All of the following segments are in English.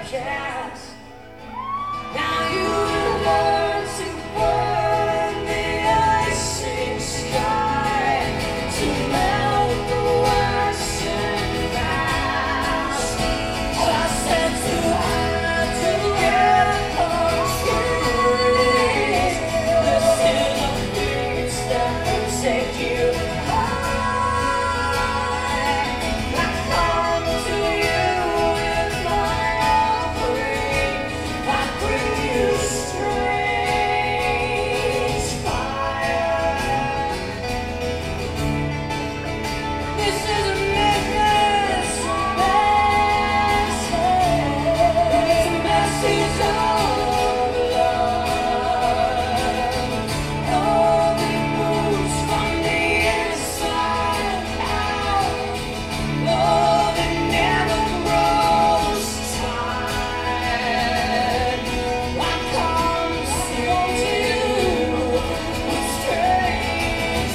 cat. Now you learn to burn the icing sky, to melt the waxen glass. I said to her to get her trees. This is a beach that can take you high. I come to you with my offering. I bring you strange fire. This is a message, it's a message of love. Love it moves from the inside out. Love it never grows tired. I come to you with strange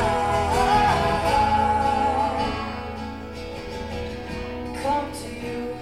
come to you